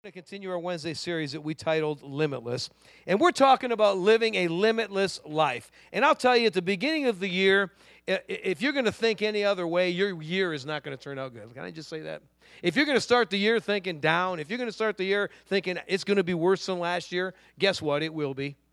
To continue our Wednesday series that we titled Limitless. And we're talking about living a limitless life. And I'll tell you, at the beginning of the year, if you're going to think any other way, your year is not going to turn out good. Can I just say that? If you're going to start the year thinking down, if you're going to start the year thinking it's going to be worse than last year, guess what? It will be.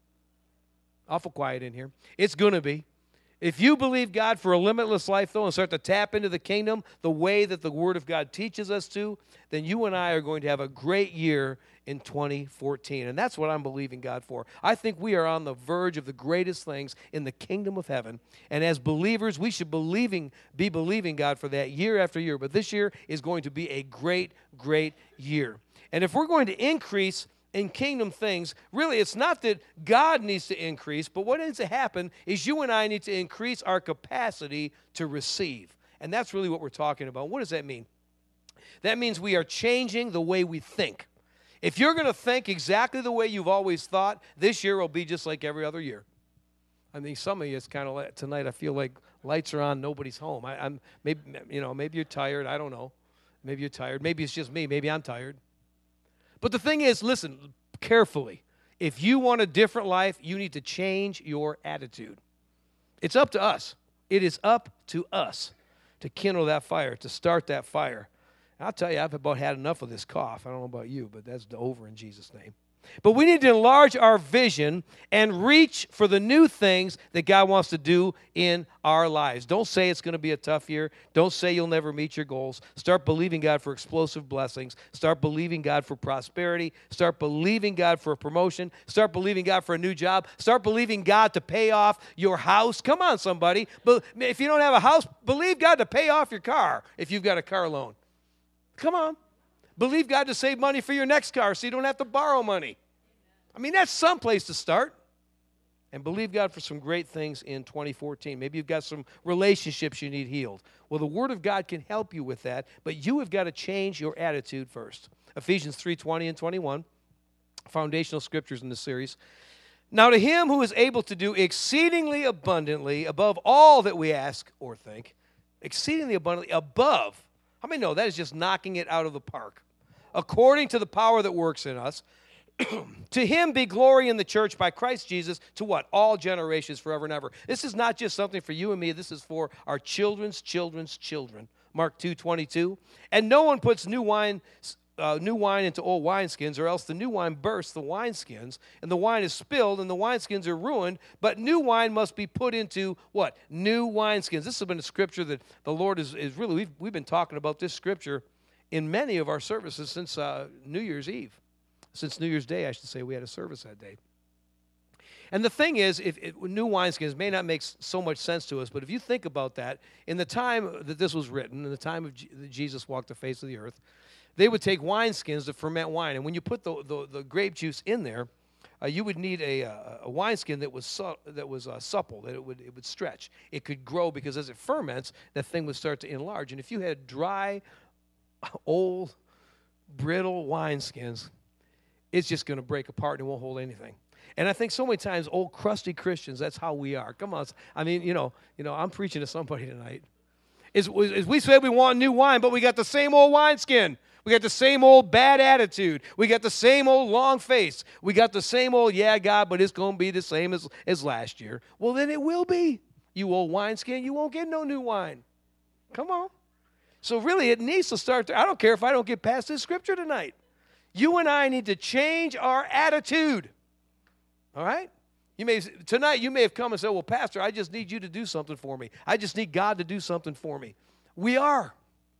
Awful quiet in here. It's going to be. If you believe God for a limitless life, though, and start to tap into the kingdom the way that the Word of God teaches us to, then you and I are going to have a great year in 2014. And that's what I'm believing God for. I think we are on the verge of the greatest things in the kingdom of heaven. And as believers, we should be believing God for that year after year. But this year is going to be a great, great year. And if we're going to increase in kingdom things, really, it's not that God needs to increase, but what needs to happen is you and I need to increase our capacity to receive. And that's really what we're talking about. What does that mean? That means we are changing the way we think. If you're going to think exactly the way you've always thought, this year will be just like every other year. I mean, some of you, it's kind of like tonight, I feel like lights are on, nobody's home. Maybe you're tired. I don't know. Maybe you're tired. Maybe it's just me. Maybe I'm tired. But the thing is, listen carefully. If you want a different life, you need to change your attitude. It's up to us. It is up to us to kindle that fire, to start that fire. And I'll tell you, I've about had enough of this cough. I don't know about you, but that's over in Jesus' name. But we need to enlarge our vision and reach for the new things that God wants to do in our lives. Don't say it's going to be a tough year. Don't say you'll never meet your goals. Start believing God for explosive blessings. Start believing God for prosperity. Start believing God for a promotion. Start believing God for a new job. Start believing God to pay off your house. Come on, somebody. But if you don't have a house, believe God to pay off your car if you've got a car loan. Come on. Believe God to save money for your next car so you don't have to borrow money. I mean, that's some place to start. And believe God for some great things in 2014. Maybe you've got some relationships you need healed. Well, the Word of God can help you with that, but you have got to change your attitude first. Ephesians 3:20 and 21, foundational scriptures in this series. Now to him who is able to do exceedingly abundantly above all that we ask or think, exceedingly abundantly above. How many know that is just knocking it out of the park? According to the power that works in us, to him be glory in the church by Christ Jesus to what? All generations forever and ever. This is not just something for you and me. This is for our children's children's children. Mark 2:22. And no one puts new wine into old wineskins, or else the new wine bursts the wineskins, and the wine is spilled, and the wineskins are ruined. But new wine must be put into what? New wineskins. This has been a scripture that the Lord is really, we've been talking about this scripture in many of our services since New Year's Eve. Since New Year's Day, I should say, we had a service that day. And the thing is, new wineskins may not make so much sense to us, but if you think about that, in the time that this was written, in the time of that Jesus walked the face of the earth, they would take wineskins to ferment wine. And when you put the grape juice in there, you would need a wineskin that was supple, that it would stretch. It could grow because as it ferments, that thing would start to enlarge. And if you had dry, old, brittle wineskins, it's just going to break apart and it won't hold anything. And I think so many times, old crusty Christians, that's how we are. Come on. I mean, I'm preaching to somebody tonight. Is we say we want new wine, but we got the same old wineskin. We got the same old bad attitude. We got the same old long face. We got the same old, yeah, God, but it's going to be the same as last year. Well, then it will be. You old wineskin, you won't get no new wine. Come on. So really, it needs to start there. I don't care if I don't get past this scripture tonight. You and I need to change our attitude. All right? Tonight you may have come and said, well, Pastor, I just need you to do something for me. I just need God to do something for me. We are.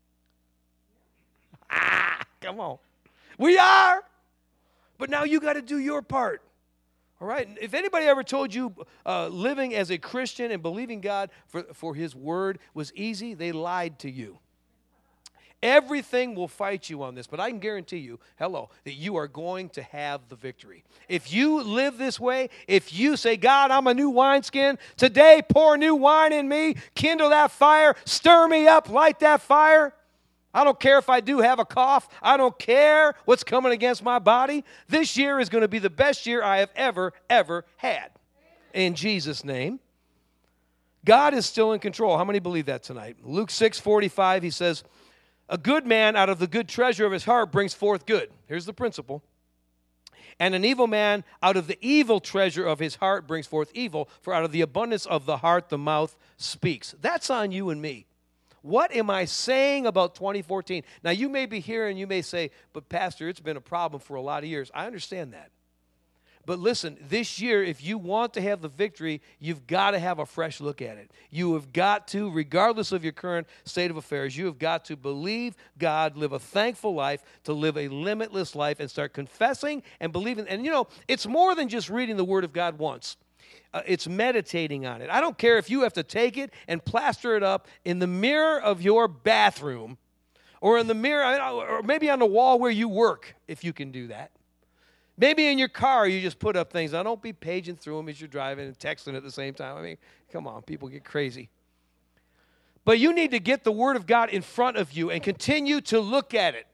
Come on. We are. But now you got to do your part. All right? If anybody ever told you living as a Christian and believing God for his word was easy, they lied to you. Everything will fight you on this, but I can guarantee you, that you are going to have the victory. If you live this way, if you say, God, I'm a new wineskin, today pour new wine in me, kindle that fire, stir me up, light that fire. I don't care if I do have a cough. I don't care what's coming against my body. This year is going to be the best year I have ever had. In Jesus' name. God is still in control. How many believe that tonight? Luke 6:45, he says, A good man out of the good treasure of his heart brings forth good. Here's the principle. And an evil man out of the evil treasure of his heart brings forth evil, for out of the abundance of the heart the mouth speaks. That's on you and me. What am I saying about 2014? Now, you may be here and you may say, but Pastor, it's been a problem for a lot of years. I understand that. But listen, this year, if you want to have the victory, you've got to have a fresh look at it. You have got to, regardless of your current state of affairs, you have got to believe God, live a thankful life, to live a limitless life, and start confessing and believing. And, it's more than just reading the Word of God once. It's meditating on it. I don't care if you have to take it and plaster it up in the mirror of your bathroom or in the mirror, or maybe on the wall where you work, if you can do that. Maybe in your car, you just put up things. Now, don't be paging through them as you're driving and texting at the same time. I mean, come on, people get crazy. But you need to get the Word of God in front of you and continue to look at it.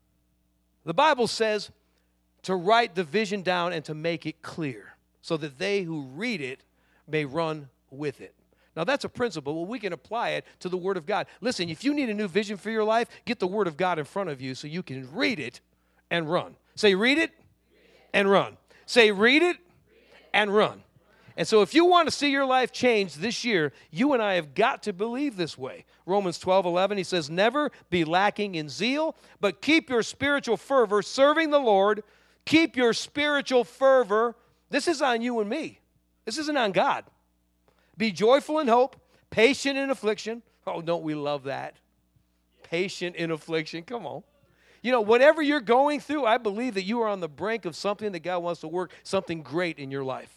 The Bible says to write the vision down and to make it clear so that they who read it may run with it. Now, that's a principle. Well, we can apply it to the Word of God. Listen, if you need a new vision for your life, get the Word of God in front of you so you can read it and run. Say, read it and run. Say, read it and run. And so if you want to see your life change this year, you and I have got to believe this way. Romans 12:11, he says, never be lacking in zeal, but keep your spiritual fervor serving the Lord. Keep your spiritual fervor. This is on you and me. This isn't on God. Be joyful in hope, patient in affliction. Oh, don't we love that? Patient in affliction. Come on. Whatever you're going through, I believe that you are on the brink of something that God wants to work, something great in your life.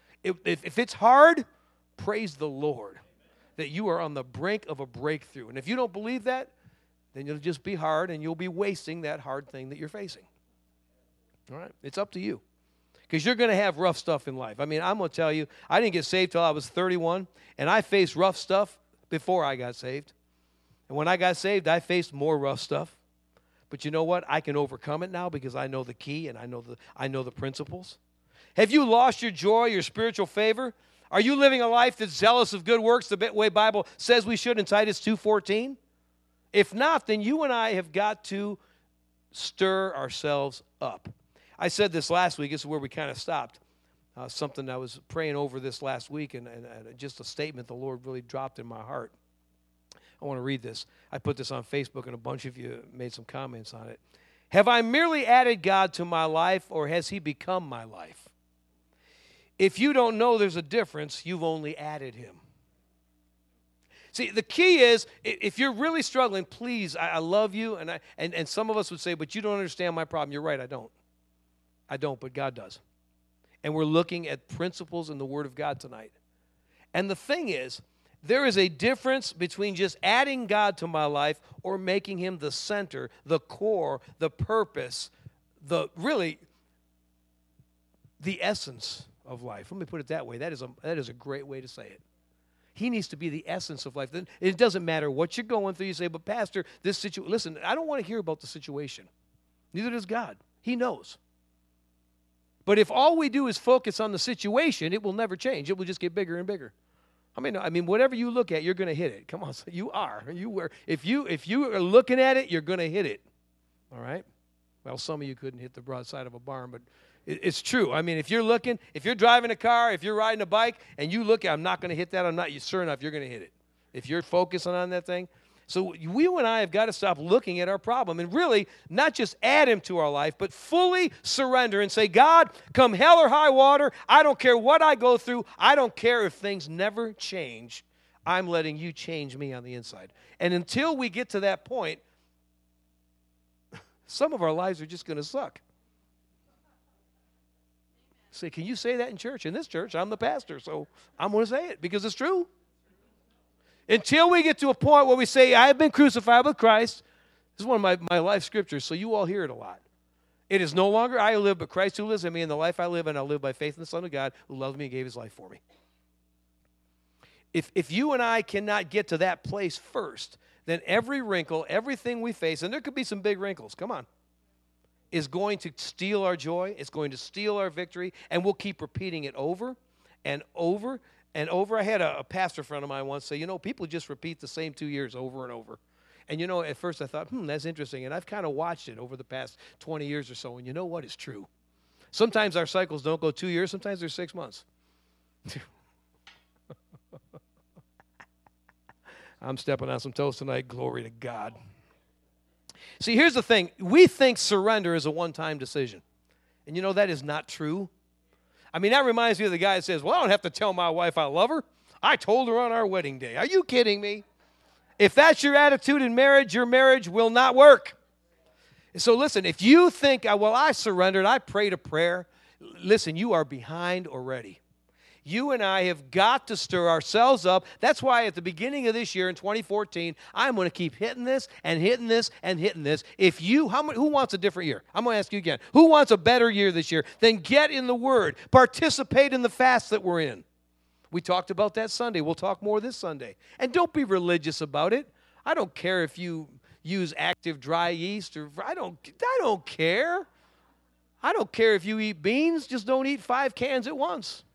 If it's hard, praise the Lord that you are on the brink of a breakthrough. And if you don't believe that, then you'll just be hard and you'll be wasting that hard thing that you're facing. All right? It's up to you. Because you're going to have rough stuff in life. I mean, I'm going to tell you, I didn't get saved till I was 31, and I faced rough stuff before I got saved. And when I got saved, I faced more rough stuff. But you know what? I can overcome it now because I know the key and I know the principles. Have you lost your joy, your spiritual favor? Are you living a life that's zealous of good works the way Bible says we should in Titus 2:14? If not, then you and I have got to stir ourselves up. I said this last week. This is where we kind of stopped. Something I was praying over this last week, and just a statement the Lord really dropped in my heart. I want to read this. I put this on Facebook, and a bunch of you made some comments on it. Have I merely added God to my life, or has he become my life? If you don't know there's a difference, you've only added him. See, the key is, if you're really struggling, please, I love you, and some of us would say, but you don't understand my problem. You're right, I don't. I don't, but God does. And we're looking at principles in the Word of God tonight. And the thing is, there is a difference between just adding God to my life or making him the center, the core, the purpose, the essence of life. Let me put it that way. That is a great way to say it. He needs to be the essence of life. Then it doesn't matter what you're going through. You say, but Pastor, this situation, listen, I don't want to hear about the situation. Neither does God. He knows. But if all we do is focus on the situation, it will never change. It will just get bigger and bigger. I mean, whatever you look at, you're going to hit it. Come on, so you are. You were. If you are looking at it, you're going to hit it. All right? Well, some of you couldn't hit the broadside of a barn, but it's true. I mean, if you're driving a car, if you're riding a bike, and you look at, I'm not going to hit that. I'm not. Sure enough, you're going to hit it. If you're focusing on that thing. So you and I have got to stop looking at our problem and really not just add him to our life, but fully surrender and say, God, come hell or high water, I don't care what I go through. I don't care if things never change. I'm letting you change me on the inside. And until we get to that point, some of our lives are just going to suck. Say, can you say that in church? In this church, I'm the pastor, so I'm going to say it because it's true. Until we get to a point where we say, I have been crucified with Christ. This is one of my life scriptures, so you all hear it a lot. It is no longer I who live, but Christ who lives in me. In the life I live, and I live by faith in the Son of God who loved me and gave his life for me. If you and I cannot get to that place first, then every wrinkle, everything we face, and there could be some big wrinkles, come on, is going to steal our joy. It's going to steal our victory, and we'll keep repeating it over and over and over. I had a pastor friend of mine once say, people just repeat the same 2 years over and over. And you know, at first I thought, that's interesting. And I've kind of watched it over the past 20 years or so. And you know what? It's true. Sometimes our cycles don't go 2 years. Sometimes they're 6 months. I'm stepping on some toes tonight. Glory to God. See, here's the thing. We think surrender is a one-time decision. And you know, that is not true. I mean, that reminds me of the guy that says, well, I don't have to tell my wife I love her. I told her on our wedding day. Are you kidding me? If that's your attitude in marriage, your marriage will not work. So listen, if you think, well, I surrendered, I prayed a prayer, listen, you are behind already. You and I have got to stir ourselves up. That's why at the beginning of this year in 2014, I'm going to keep hitting this and hitting this and hitting this. Who wants a different year? I'm going to ask you again. Who wants a better year this year? Then get in the Word. Participate in the fast that we're in. We talked about that Sunday. We'll talk more this Sunday. And don't be religious about it. I don't care if you use active dry yeast or I don't care. I don't care if you eat beans. Just don't eat 5 cans at once.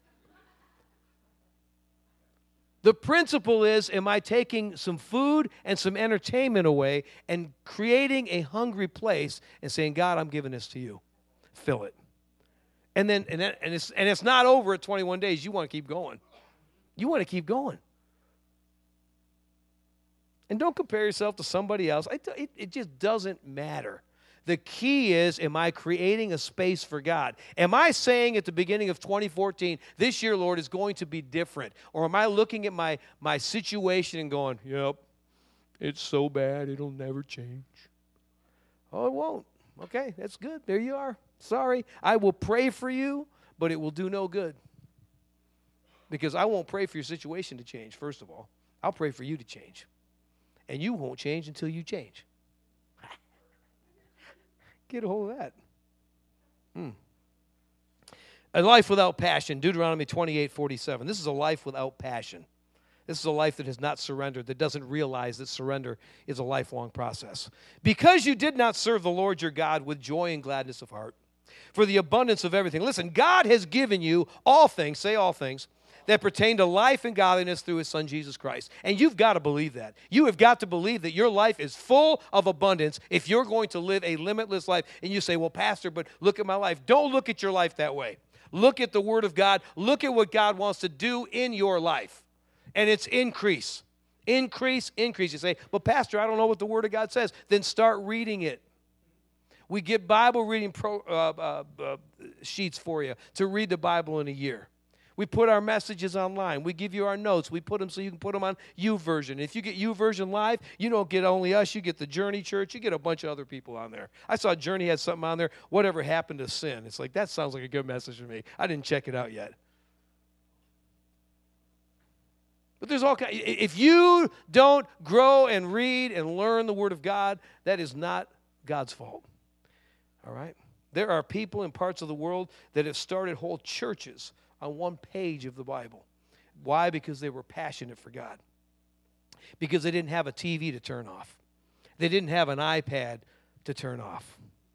The principle is, am I taking some food and some entertainment away and creating a hungry place and saying, God, I'm giving this to you. Fill it. And it's not over at 21 days. You want to keep going. You want to keep going. And don't compare yourself to somebody else. It just doesn't matter. The key is, am I creating a space for God? Am I saying at the beginning of 2014, this year, Lord, is going to be different? Or am I looking at my situation and going, yep, it's so bad, it'll never change? Oh, it won't. Okay, that's good. There you are. Sorry. I will pray for you, but it will do no good. Because I won't pray for your situation to change, first of all. I'll pray for you to change. And you won't change until you change. Get a hold of that. A life without passion, Deuteronomy 28:47. This is a life without passion. This is a life that has not surrendered, that doesn't realize that surrender is a lifelong process. Because you did not serve the Lord your God with joy and gladness of heart, for the abundance of everything. Listen, God has given you all things, say all things, that pertain to life and godliness through his Son, Jesus Christ. And you've got to believe that. You have got to believe that your life is full of abundance if you're going to live a limitless life. And you say, well, Pastor, but look at my life. Don't look at your life that way. Look at the Word of God. Look at what God wants to do in your life. And it's increase. Increase, increase. You say, well, Pastor, I don't know what the Word of God says. Then start reading it. We give Bible reading sheets for you to read the Bible in a year. We put our messages online. We give you our notes. We put them so you can put them on YouVersion. If you get YouVersion Live, you don't get only us. You get the Journey Church. You get a bunch of other people on there. I saw Journey had something on there, whatever happened to sin. It's like, that sounds like a good message to me. I didn't check it out yet. But there's all kinds. If you don't grow and read and learn the Word of God, that is not God's fault. All right? There are people in parts of the world that have started whole churches on one page of the Bible. Why? Because they were passionate for God. Because they didn't have a TV to turn off. They didn't have an iPad to turn off.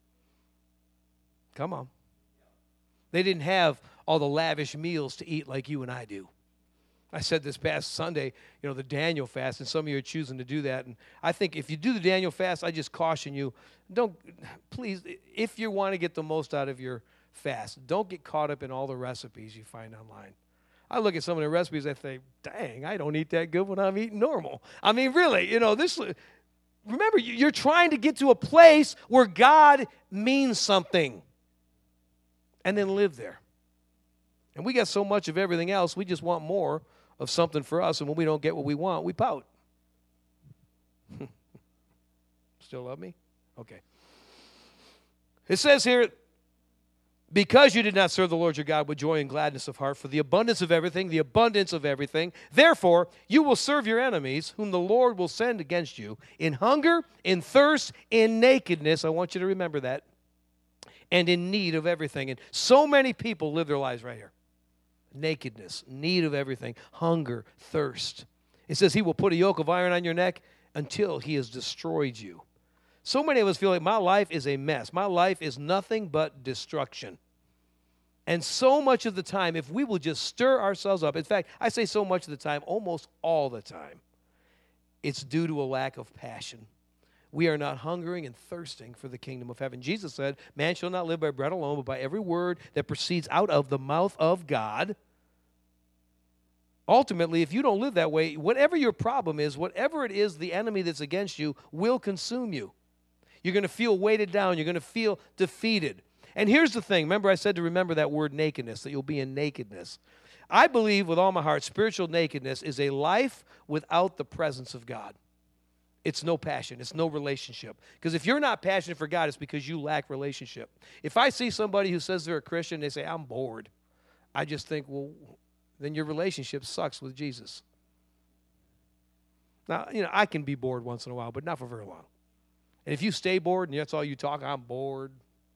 Come on. They didn't have all the lavish meals to eat like you and I do. I said this past Sunday, the Daniel fast, and some of you are choosing to do that. And I think if you do the Daniel fast, I just caution you, please, if you want to get the most out of your fast, don't get caught up in all the recipes you find online. I look at some of the recipes and think, dang, I don't eat that good when I'm eating normal. I mean, really, remember, you're trying to get to a place where God means something and then live there. And we got so much of everything else, we just want more of something for us, and when we don't get what we want, we pout. Still love me? Okay. It says here, because you did not serve the Lord your God with joy and gladness of heart, for the abundance of everything, therefore you will serve your enemies, whom the Lord will send against you, in hunger, in thirst, in nakedness. I want you to remember that. And in need of everything. And so many people live their lives right here. Nakedness, need of everything, hunger, thirst. It says he will put a yoke of iron on your neck until he has destroyed you. So many of us feel like my life is a mess. My life is nothing but destruction. And so much of the time, if we will just stir ourselves up, in fact, I say so much of the time, almost all the time, it's due to a lack of passion. we are not hungering and thirsting for the kingdom of heaven. Jesus said, man shall not live by bread alone, but by every word that proceeds out of the mouth of God. Ultimately, if you don't live that way, whatever your problem is, whatever it is, the enemy that's against you will consume you. You're going to feel weighted down. You're going to feel defeated. And here's the thing. Remember, I said to remember that word nakedness, that you'll be in nakedness. I believe with all my heart, spiritual nakedness is a life without the presence of God. It's no passion. It's no relationship. Because if you're not passionate for God, it's because you lack relationship. If I see somebody who says they're a Christian, they say, I'm bored. I just think, well, then your relationship sucks with Jesus. Now, I can be bored once in a while, but not for very long. And if you stay bored and that's all you talk, I'm bored.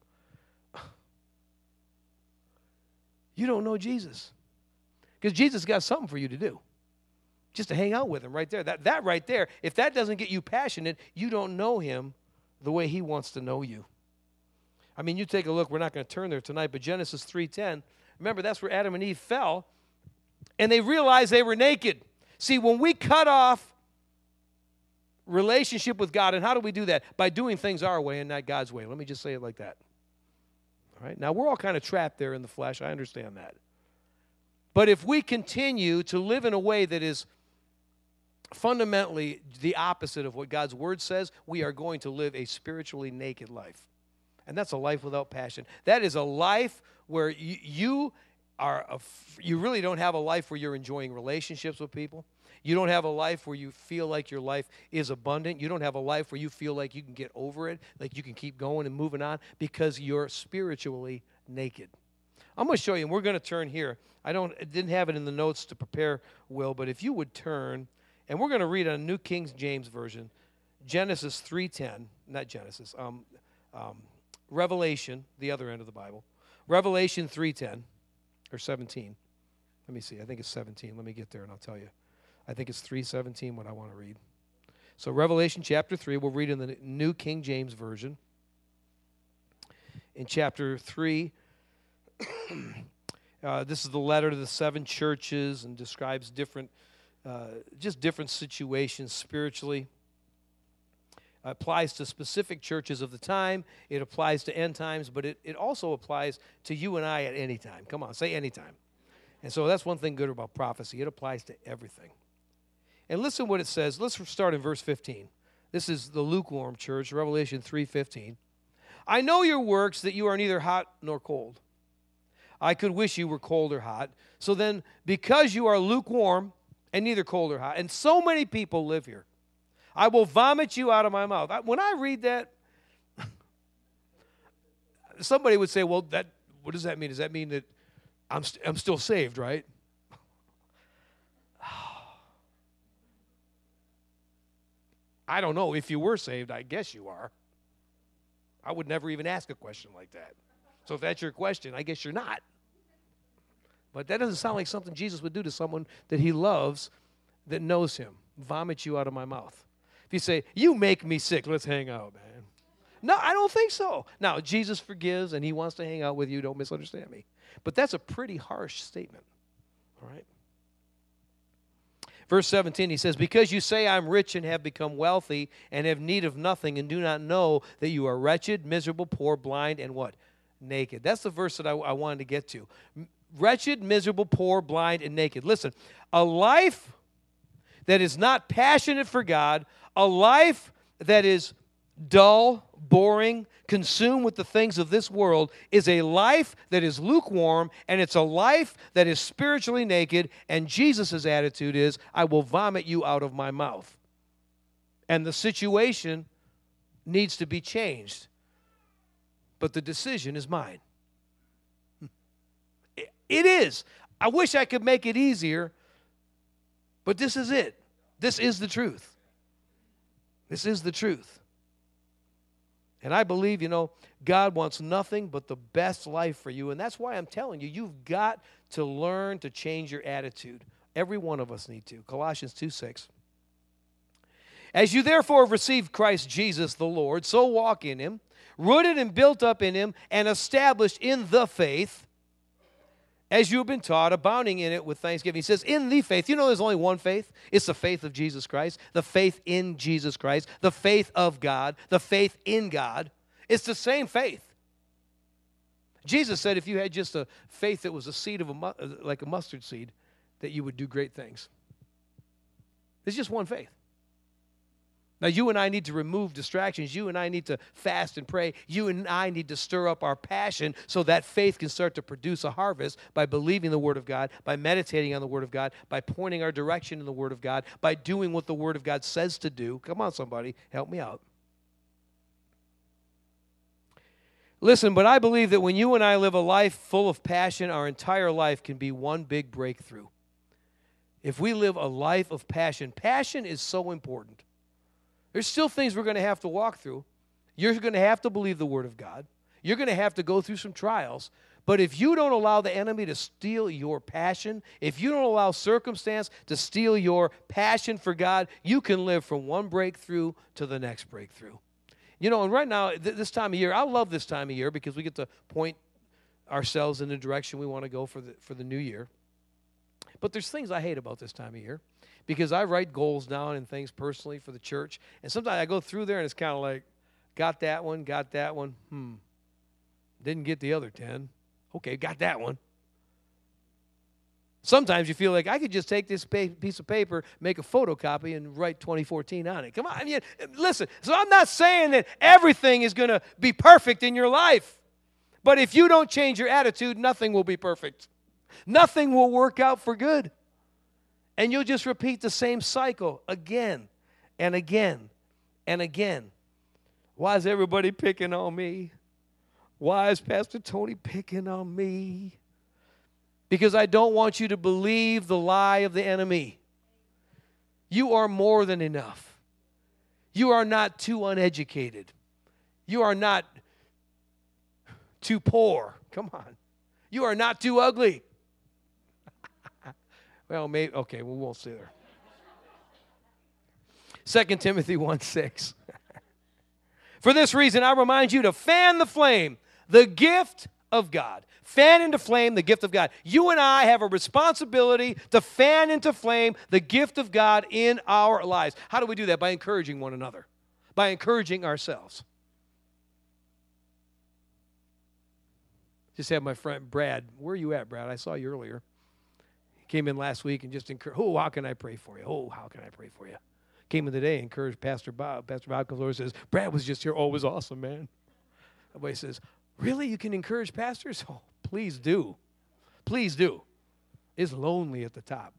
You don't know Jesus. Because Jesus got something for you to do. Just to hang out with him right there. That right there, if that doesn't get you passionate, you don't know him the way he wants to know you. I mean, you take a look. We're not going to turn there tonight, but Genesis 3:10, remember, that's where Adam and Eve fell, and they realized they were naked. See, when we cut off relationship with God, and how do we do that? By doing things our way and not God's way. Let me just say it like that. All right? Now, we're all kind of trapped there in the flesh. I understand that. But if we continue to live in a way that is fundamentally the opposite of what God's word says, we are going to live a spiritually naked life. And that's a life without passion. That is a life where you really don't have a life where you're enjoying relationships with people. You don't have a life where you feel like your life is abundant. You don't have a life where you feel like you can get over it, like you can keep going and moving on, because you're spiritually naked. I'm going to show you, and we're going to turn here. I didn't have it in the notes to prepare, Will, but if you would turn, and we're going to read a New King James Version, Genesis 3:10, not Genesis, Revelation, the other end of the Bible, Revelation 3:10, or 17. Let me see, I think it's 17. Let me get there and I'll tell you. I think it's 3:17 what I want to read. So Revelation chapter 3, we'll read in the New King James Version. In chapter 3, this is the letter to the 7 churches and describes different situations spiritually. Applies to specific churches of the time. It applies to end times, but it also applies to you and I at any time. Come on, say anytime. And so that's one thing good about prophecy. It applies to everything. And listen what it says. Let's start in verse 15. This is the lukewarm church, Revelation 3:15. I know your works, that you are neither hot nor cold. I could wish you were cold or hot. So then, because you are lukewarm and neither cold or hot, and so many people live here, I will vomit you out of my mouth. When I read that, somebody would say, well, what does that mean? Does that mean that I'm still saved, right? I don't know. If you were saved, I guess you are. I would never even ask a question like that. So if that's your question, I guess you're not. But that doesn't sound like something Jesus would do to someone that he loves, that knows him. Vomit you out of my mouth. If you say, you make me sick, let's hang out, man. No, I don't think so. Now, Jesus forgives and he wants to hang out with you. Don't misunderstand me. But that's a pretty harsh statement. All right? Verse 17, he says, because you say I'm rich and have become wealthy and have need of nothing and do not know that you are wretched, miserable, poor, blind, and what? Naked. That's the verse that I wanted to get to. Wretched, miserable, poor, blind, and naked. Listen, a life that is not passionate for God, a life that is dull, boring, consumed with the things of this world, is a life that is lukewarm, and it's a life that is spiritually naked, and Jesus' attitude is, I will vomit you out of my mouth. And the situation needs to be changed. But the decision is mine. It is. I wish I could make it easier, but this is it. This is the truth. This is the truth. And I believe, God wants nothing but the best life for you. And that's why I'm telling you, you've got to learn to change your attitude. Every one of us need to. Colossians 2:6. As you therefore have received Christ Jesus the Lord, so walk in him, rooted and built up in him, and established in the faith, as you have been taught, abounding in it with thanksgiving. He says, in the faith. You know there's only one faith? It's the faith of Jesus Christ, the faith in Jesus Christ, the faith of God, the faith in God. It's the same faith. Jesus said if you had just a faith that was a seed of like a mustard seed, that you would do great things. It's just one faith. Now, you and I need to remove distractions. You and I need to fast and pray. You and I need to stir up our passion so that faith can start to produce a harvest by believing the Word of God, by meditating on the Word of God, by pointing our direction in the Word of God, by doing what the Word of God says to do. Come on, somebody, help me out. Listen, but I believe that when you and I live a life full of passion, our entire life can be one big breakthrough. If we live a life of passion, passion is so important. There's still things we're going to have to walk through. You're going to have to believe the Word of God. You're going to have to go through some trials. But if you don't allow the enemy to steal your passion, if you don't allow circumstance to steal your passion for God, you can live from one breakthrough to the next breakthrough. You know, and right now, this time of year, I love this time of year because we get to point ourselves in the direction we want to go for the new year. But there's things I hate about this time of year because I write goals down and things personally for the church. And sometimes I go through there and it's kind of like, got that one, didn't get the other 10. Okay, got that one. Sometimes you feel like I could just take this piece of paper, make a photocopy, and write 2014 on it. Come on, I mean, listen. So I'm not saying that everything is going to be perfect in your life. But if you don't change your attitude, nothing will be perfect. Nothing will work out for good. And you'll just repeat the same cycle again and again and again. Why is everybody picking on me? Why is Pastor Tony picking on me? Because I don't want you to believe the lie of the enemy. You are more than enough. You are not too uneducated. You are not too poor. Come on. You are not too ugly. Well, maybe, okay, we won't say there. 2 Timothy 1:6. For this reason, I remind you to fan the flame, the gift of God. Fan into flame the gift of God. You and I have a responsibility to fan into flame the gift of God in our lives. How do we do that? By encouraging one another, by encouraging ourselves. Just had my friend Brad. Where are you at, Brad? I saw you earlier. He came in last week and just encouraged, oh, how can I pray for you? Oh, how can I pray for you? Came in today, encouraged Pastor Bob. Pastor Bob comes over and says, Brad was just here. Oh, it was awesome, man. Everybody says, really? You can encourage pastors? Oh, please do. Please do. It's lonely at the top.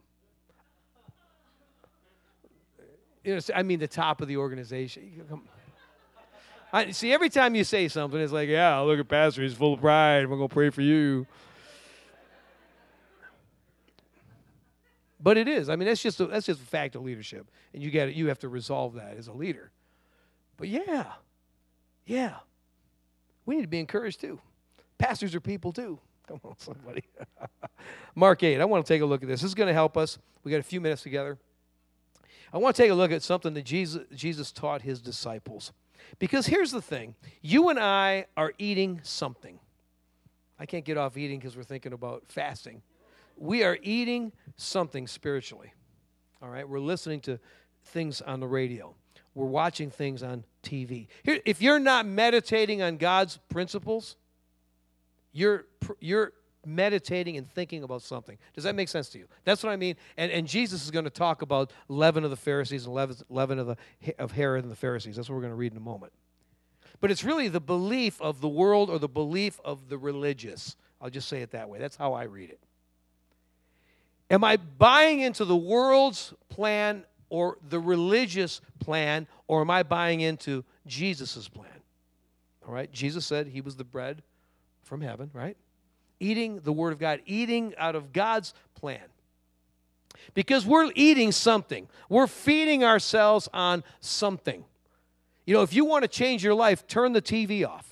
You know, I mean the top of the organization. See, every time you say something, it's like, yeah, look at Pastor. He's full of pride. We're going to pray for you. But it is. I mean, that's just a fact of leadership. And you have to resolve that as a leader. But yeah. We need to be encouraged too. Pastors are people too. Come on, somebody. Mark 8. I want to take a look at this. This is going to help us. We got a few minutes together. I want to take a look at something that Jesus taught his disciples. Because here's the thing. You and I are eating something. I can't get off eating because we're thinking about fasting. We are eating something spiritually. All right? We're listening to things on the radio. We're watching things on TV. Here, if you're not meditating on God's principles, you're meditating and thinking about something. Does that make sense to you? That's what I mean. And Jesus is going to talk about leaven of the Pharisees and leaven of Herod and the Pharisees. That's what we're going to read in a moment. But it's really the belief of the world or the belief of the religious. I'll just say it that way. That's how I read it. Am I buying into the world's plan or the religious plan, or am I buying into Jesus' plan? All right? Jesus said he was the bread from heaven, right? Eating the Word of God, eating out of God's plan. Because we're eating something. We're feeding ourselves on something. You know, if you want to change your life, turn the TV off.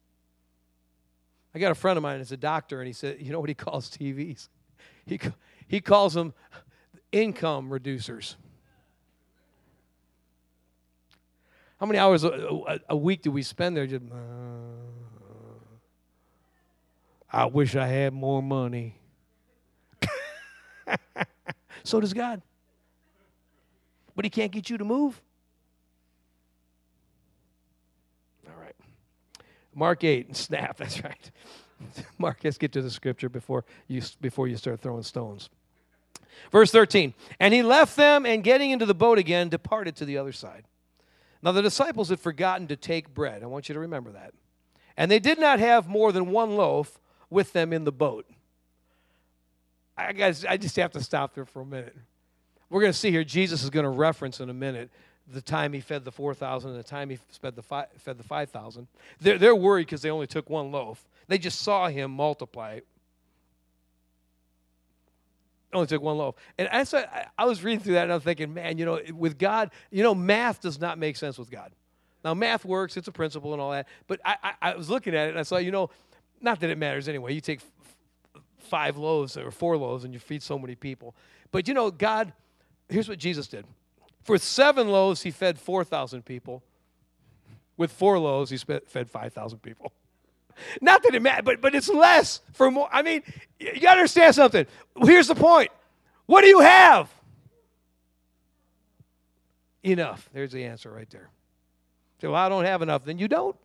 I got a friend of mine that's a doctor, and he said, you know what he calls TVs? He calls them income reducers. How many hours a week do we spend there? I wish I had more money. So does God. But he can't get you to move. All right. Mark 8, snap, that's right. Mark, let's get to the scripture before you start throwing stones. Verse 13, and he left them, and getting into the boat again, departed to the other side. Now the disciples had forgotten to take bread. I want you to remember that. And they did not have more than one loaf with them in the boat. I just have to stop there for a minute. We're going to see here, Jesus is going to reference in a minute the time he fed the 4,000 and the time he fed the 5,000. They're worried because they only took one loaf. They just saw him multiply it. Only took one loaf. And I was reading through that and I was thinking, man, with God, math does not make sense with God. Now, math works. It's a principle and all that. But I was looking at it and I saw, not that it matters anyway. You take 5 loaves or 4 loaves and you feed so many people. But, God, here's what Jesus did. For 7 loaves, he fed 4,000 people. With 4 loaves, he fed 5,000 people. Not that it matters, but it's less for more. I mean, you got to understand something. Here's the point. What do you have? Enough. There's the answer right there. Say, well, I don't have enough. Then you don't.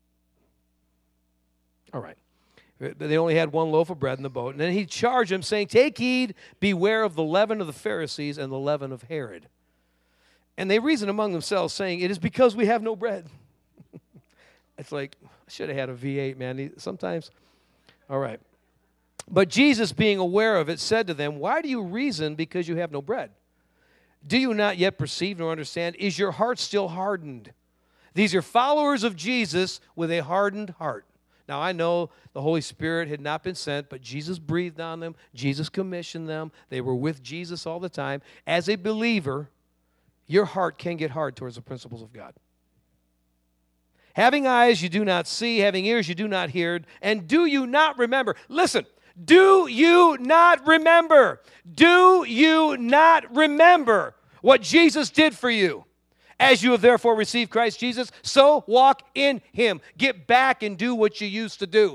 All right. They only had 1 loaf of bread in the boat. And then he charged them, saying, take heed, beware of the leaven of the Pharisees and the leaven of Herod. And they reasoned among themselves, saying, it is because we have no bread. It's like, I should have had a V8, man. Sometimes. All right. But Jesus, being aware of it, said to them, why do you reason because you have no bread? Do you not yet perceive nor understand? Is your heart still hardened? These are followers of Jesus with a hardened heart. Now, I know the Holy Spirit had not been sent, but Jesus breathed on them. Jesus commissioned them. They were with Jesus all the time. As a believer, your heart can get hard towards the principles of God. Having eyes you do not see, having ears you do not hear, and do you not remember? Listen, do you not remember? Do you not remember what Jesus did for you? As you have therefore received Christ Jesus, so walk in him. Get back and do what you used to do.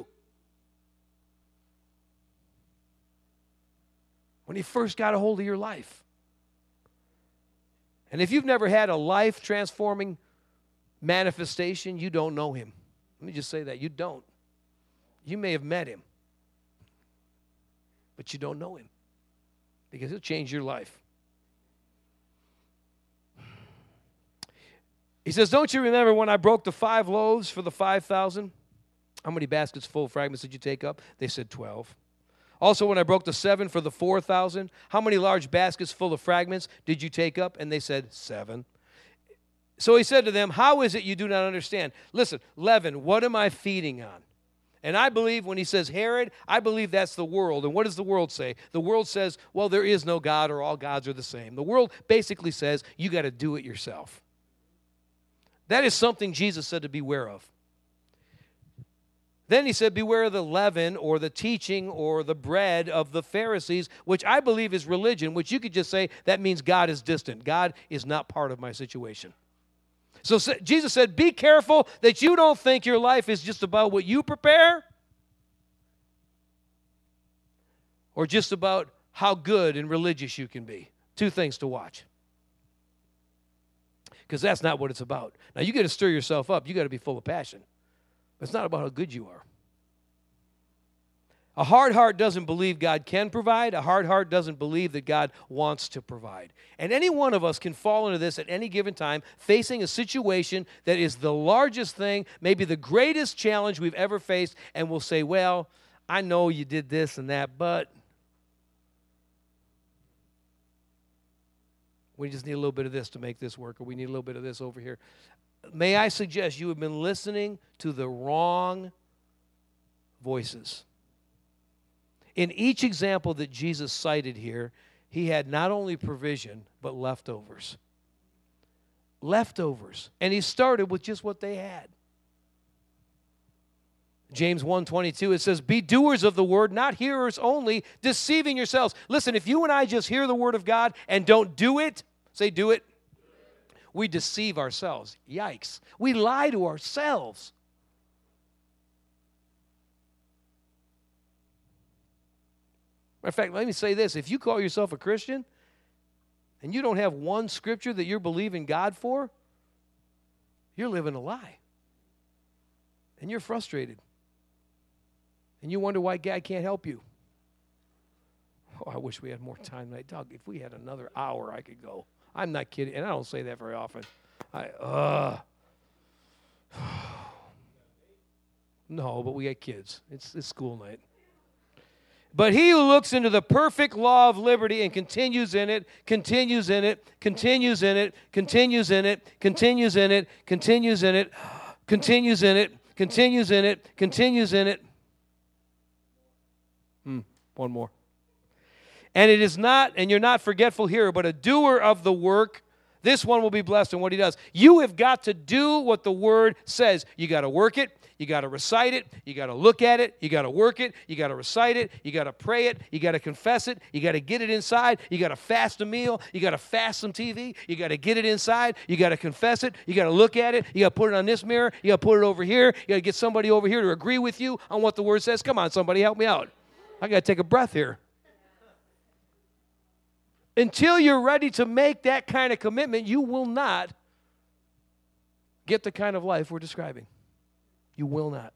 When he first got a hold of your life. And if you've never had a life-transforming manifestation, you don't know him. Let me just say that. You don't. You may have met him, but you don't know him because he'll change your life. He says, don't you remember when I broke the 5 loaves for the 5,000? How many baskets full of fragments did you take up? They said 12. Also, when I broke the 7 for the 4,000, how many large baskets full of fragments did you take up? And they said 7. So he said to them, how is it you do not understand? Listen, leaven, what am I feeding on? And I believe when he says Herod, I believe that's the world. And what does the world say? The world says, well, there is no God or all gods are the same. The world basically says, you got to do it yourself. That is something Jesus said to beware of. Then he said, beware of the leaven or the teaching or the bread of the Pharisees, which I believe is religion, which you could just say that means God is distant. God is not part of my situation. So Jesus said, be careful that you don't think your life is just about what you prepare or just about how good and religious you can be. 2 things to watch. Because that's not what it's about. Now, you got to stir yourself up. You got to be full of passion. But it's not about how good you are. A hard heart doesn't believe God can provide. A hard heart doesn't believe that God wants to provide. And any one of us can fall into this at any given time, facing a situation that is the largest thing, maybe the greatest challenge we've ever faced, and we'll say, well, I know you did this and that, but we just need a little bit of this to make this work, or we need a little bit of this over here. May I suggest you have been listening to the wrong voices. In each example that Jesus cited here, he had not only provision, but leftovers. Leftovers. And he started with just what they had. James 1:22, it says, be doers of the word, not hearers only, deceiving yourselves. Listen, if you and I just hear the word of God and don't do it, say do it, we deceive ourselves. Yikes. We lie to ourselves. Matter of fact, let me say this. If you call yourself a Christian and you don't have one scripture that you're believing God for, you're living a lie. And you're frustrated. And you wonder why God can't help you. Oh, I wish we had more time tonight. Doug, if we had another hour, I could go. I'm not kidding, and I don't say that very often. No, but we got kids. It's school night. But he who looks into the perfect law of liberty and continues in it, continues in it, continues in it, continues in it, continues in it, continues in it, continues in it, continues in it, continues in it. One more. And it is not, and you're not forgetful here, but a doer of the work, this one will be blessed in what he does. You have got to do what the word says. You got to work it. You got to recite it. You got to look at it. You got to work it. You got to recite it. You got to pray it. You got to confess it. You got to get it inside. You got to fast a meal. You got to fast some TV. You got to get it inside. You got to confess it. You got to look at it. You got to put it on this mirror. You got to put it over here. You got to get somebody over here to agree with you on what the word says. Come on, somebody, help me out. I got to take a breath here. Until you're ready to make that kind of commitment, you will not get the kind of life we're describing. You will not.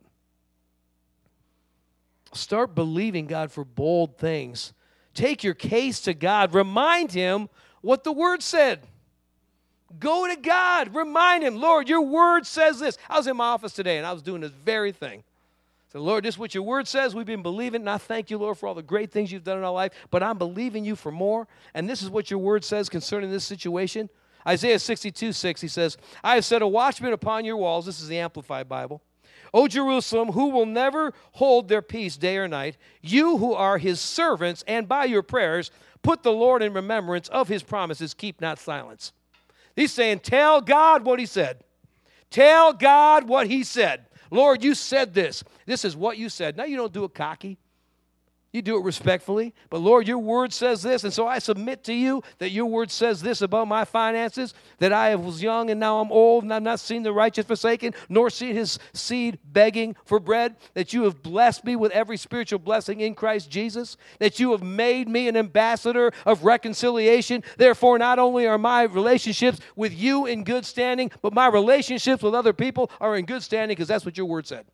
Start believing God for bold things. Take your case to God. Remind Him what the Word said. Go to God. Remind Him, Lord, your Word says this. I was in my office today, and I was doing this very thing. So, Lord, this is what your Word says. We've been believing, and I thank you, Lord, for all the great things you've done in our life, but I'm believing you for more, and this is what your Word says concerning this situation. Isaiah 62:6, he says, I have set a watchman upon your walls. This is the Amplified Bible. O Jerusalem, who will never hold their peace day or night, you who are his servants, and by your prayers put the Lord in remembrance of his promises, keep not silence. He's saying, tell God what he said. Tell God what he said. Lord, you said this. This is what you said. Now, you don't do it cocky. You do it respectfully. But, Lord, your word says this, and so I submit to you that your word says this about my finances, that I was young and now I'm old, and I've not seen the righteous forsaken, nor seen his seed begging for bread, that you have blessed me with every spiritual blessing in Christ Jesus, that you have made me an ambassador of reconciliation. Therefore, not only are my relationships with you in good standing, but my relationships with other people are in good standing because that's what your word said.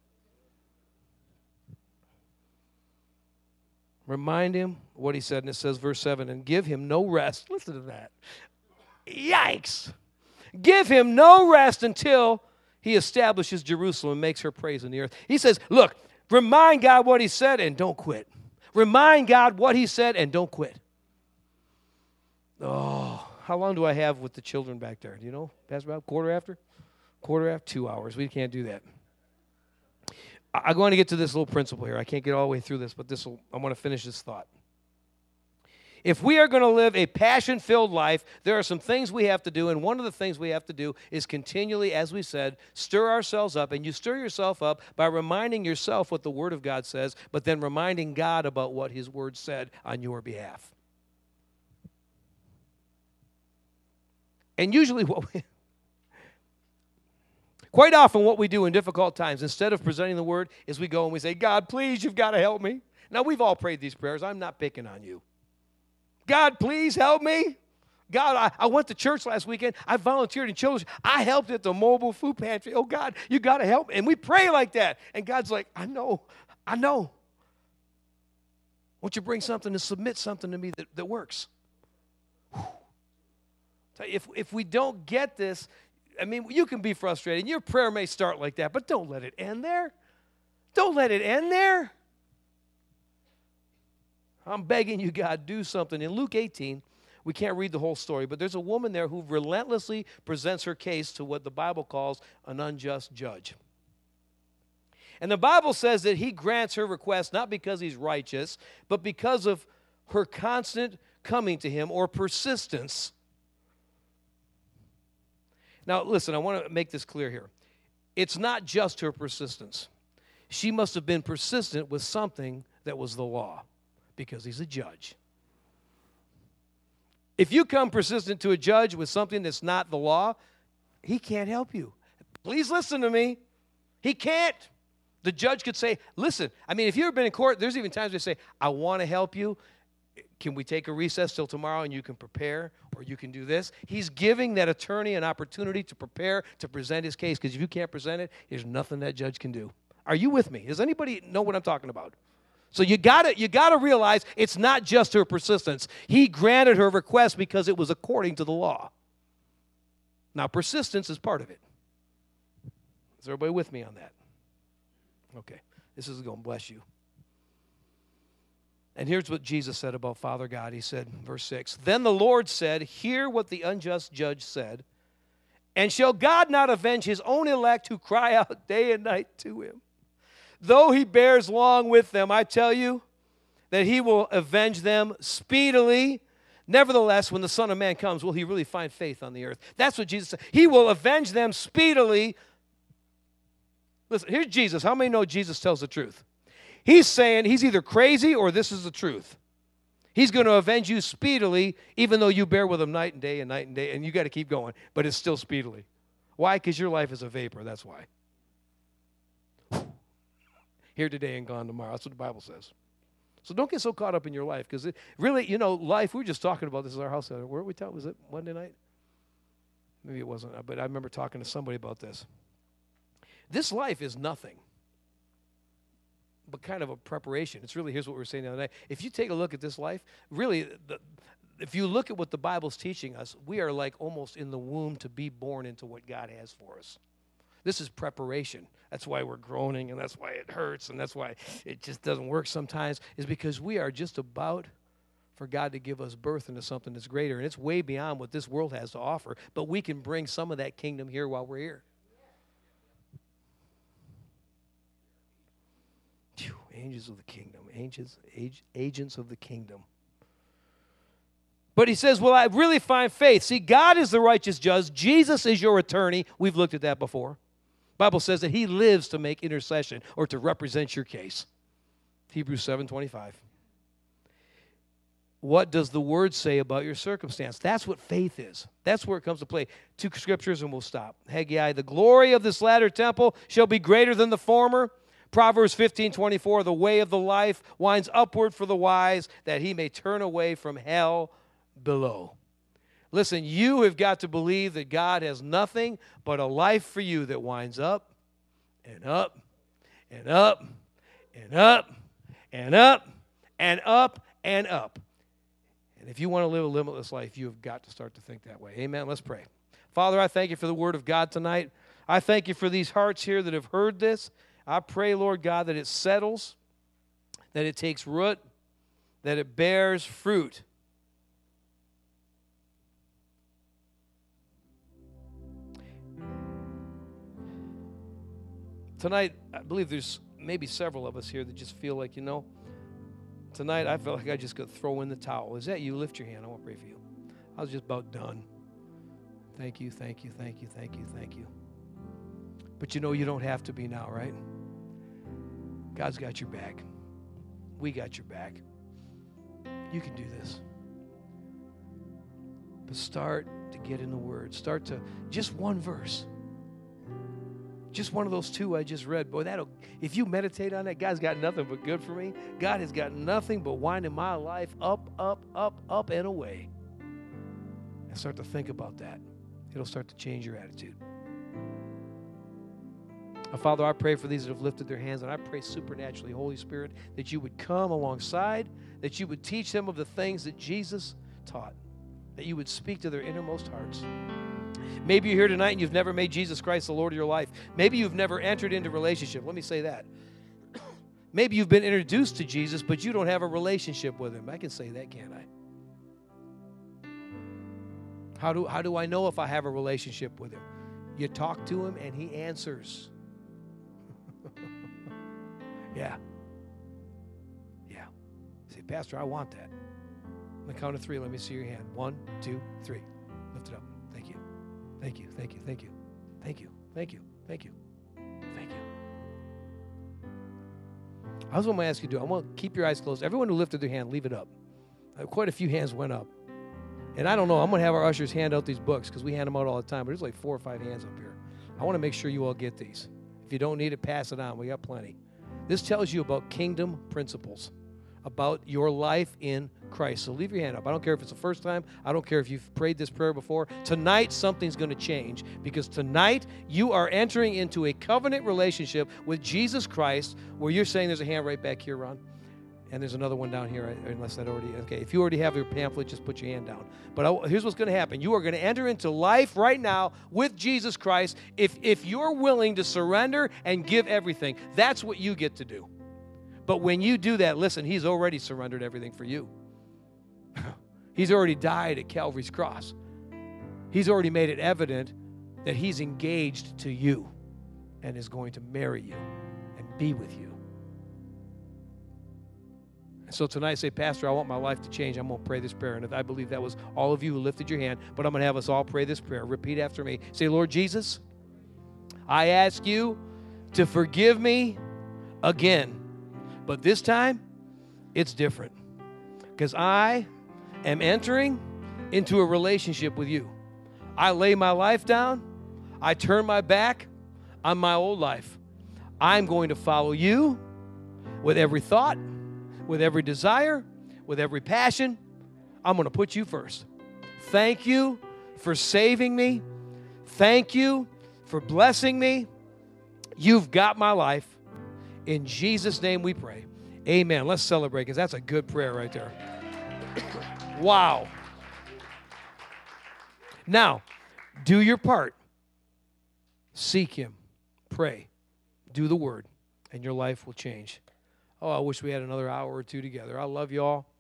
Remind him what he said, and it says, verse 7, and give him no rest. Listen to that. Yikes. Give him no rest until he establishes Jerusalem and makes her praise in the earth. He says, look, remind God what he said and don't quit. Remind God what he said and don't quit. Oh, how long do I have with the children back there? Do you know, Pastor Bob? Quarter after? 2 hours. We can't do that. I'm going to get to this little principle here. I can't get all the way through this, but I want to finish this thought. If we are going to live a passion-filled life, there are some things we have to do, and one of the things we have to do is continually, as we said, stir ourselves up, and you stir yourself up by reminding yourself what the Word of God says, but then reminding God about what His Word said on your behalf. And usually quite often what we do in difficult times, instead of presenting the word, is we go and we say, God, please, you've got to help me. Now, we've all prayed these prayers. I'm not picking on you. God, please help me. God, I went to church last weekend. I volunteered in children's. I helped at the mobile food pantry. Oh, God, you got to help. And we pray like that. And God's like, I know. Won't you bring something and submit something to me that works? If we don't get this, I mean, you can be frustrated. Your prayer may start like that, but don't let it end there. Don't let it end there. I'm begging you, God, do something. In Luke 18, we can't read the whole story, but there's a woman there who relentlessly presents her case to what the Bible calls an unjust judge. And the Bible says that he grants her request not because he's righteous, but because of her constant coming to him or persistence. Now, listen, I want to make this clear here. It's not just her persistence. She must have been persistent with something that was the law, because he's a judge. If you come persistent to a judge with something that's not the law, he can't help you. Please listen to me. He can't. The judge could say, listen, I mean, if you've ever been in court, there's even times they say, I want to help you. Can we take a recess till tomorrow and you can prepare, or you can do this? He's giving that attorney an opportunity to prepare, to present his case, because if you can't present it, there's nothing that judge can do. Are you with me? Does anybody know what I'm talking about? So you gotta realize it's not just her persistence. He granted her request because it was according to the law. Now, persistence is part of it. Is everybody with me on that? Okay. This is going to bless you. And here's what Jesus said about Father God. He said, verse 6, "Then the Lord said, hear what the unjust judge said, and shall God not avenge his own elect who cry out day and night to him? Though he bears long with them, I tell you that he will avenge them speedily. Nevertheless, when the Son of Man comes, will he really find faith on the earth?" That's what Jesus said. He will avenge them speedily. Listen, here's Jesus. How many know Jesus tells the truth? He's saying he's either crazy or this is the truth. He's going to avenge you speedily, even though you bear with him night and day, and you got to keep going, but it's still speedily. Why? Because your life is a vapor. That's why. Here today and gone tomorrow. That's what the Bible says. So don't get so caught up in your life, because really, life, we were just talking about this at our house. Where were we talking? Was it Monday night? Maybe it wasn't, but I remember talking to somebody about this. This life is nothing but kind of a preparation. It's really, here's what we were saying the other night. If you take a look at this life, really, if you look at what the Bible's teaching us, we are like almost in the womb to be born into what God has for us. This is preparation. That's why we're groaning, and that's why it hurts, and that's why it just doesn't work sometimes, is because we are just about for God to give us birth into something that's greater, and it's way beyond what this world has to offer, but we can bring some of that kingdom here while we're here. Angels of the kingdom, agents of the kingdom. But he says, will I really find faith? See, God is the righteous judge. Jesus is your attorney. We've looked at that before. The Bible says that he lives to make intercession or to represent your case. Hebrews 7:25. What does the word say about your circumstance? That's what faith is. That's where it comes to play. 2 scriptures and we'll stop. Haggai, the glory of this latter temple shall be greater than the former. Proverbs 15:24, the way of the life winds upward for the wise, that he may turn away from hell below. Listen, you have got to believe that God has nothing but a life for you that winds up and up and up and up and up and up and up. And if you want to live a limitless life, you have got to start to think that way. Amen. Let's pray. Father, I thank you for the word of God tonight. I thank you for these hearts here that have heard this. I pray, Lord God, that it settles, that it takes root, that it bears fruit. Tonight, I believe there's maybe several of us here that just feel like, tonight I felt like I just could throw in the towel. Is that you? Lift your hand. I want to pray for you. I was just about done. Thank you, thank you, thank you, thank you, thank you. But you don't have to be now, right? God's got your back. We got your back. You can do this. But start to get in the Word. Start to, just one verse. Just one of those two I just read. Boy, if you meditate on that, God's got nothing but good for me. God has got nothing but winding my life up, up, up, up, and away. And start to think about that. It'll start to change your attitude. Father, I pray for these that have lifted their hands, and I pray supernaturally, Holy Spirit, that you would come alongside, that you would teach them of the things that Jesus taught, that you would speak to their innermost hearts. Maybe you're here tonight and you've never made Jesus Christ the Lord of your life. Maybe you've never entered into relationship. Let me say that. Maybe you've been introduced to Jesus, but you don't have a relationship with him. I can say that, can't I? How do I know if I have a relationship with him? You talk to him and he answers. Yeah. Say, Pastor, I want that. On the count of 3, let me see your hand. 1, 2, 3. Lift it up. Thank you. Thank you. Thank you. Thank you. Thank you. Thank you. Thank you. Thank you. I was going to ask you to do. I want to keep your eyes closed. Everyone who lifted their hand, leave it up. Quite a few hands went up. And I don't know. I'm going to have our ushers hand out these books because we hand them out all the time. But there's like 4 or 5 hands up here. I want to make sure you all get these. If you don't need it, pass it on. We got plenty. This tells you about kingdom principles. about your life in Christ. So leave your hand up. I don't care if it's the first time. I don't care if you've prayed this prayer before. Tonight, something's going to change because tonight you are entering into a covenant relationship with Jesus Christ where you're saying there's a hand right back here, Ron. And there's another one down here, unless that already, okay. If you already have your pamphlet, just put your hand down. But here's what's going to happen. You are going to enter into life right now with Jesus Christ if you're willing to surrender and give everything. That's what you get to do. But when you do that, listen, he's already surrendered everything for you. He's already died at Calvary's cross. He's already made it evident that he's engaged to you and is going to marry you and be with you. And so tonight, say, Pastor, I want my life to change. I'm going to pray this prayer. And I believe that was all of you who lifted your hand, but I'm going to have us all pray this prayer. Repeat after me. Say, Lord Jesus, I ask you to forgive me again. But this time, it's different because I am entering into a relationship with you. I lay my life down. I turn my back on my old life. I'm going to follow you with every thought, with every desire, with every passion. I'm going to put you first. Thank you for saving me. Thank you for blessing me. You've got my life. In Jesus' name we pray. Amen. Let's celebrate because that's a good prayer right there. Wow. Now, do your part. Seek him. Pray. Do the word. And your life will change. Oh, I wish we had another hour or two together. I love you all.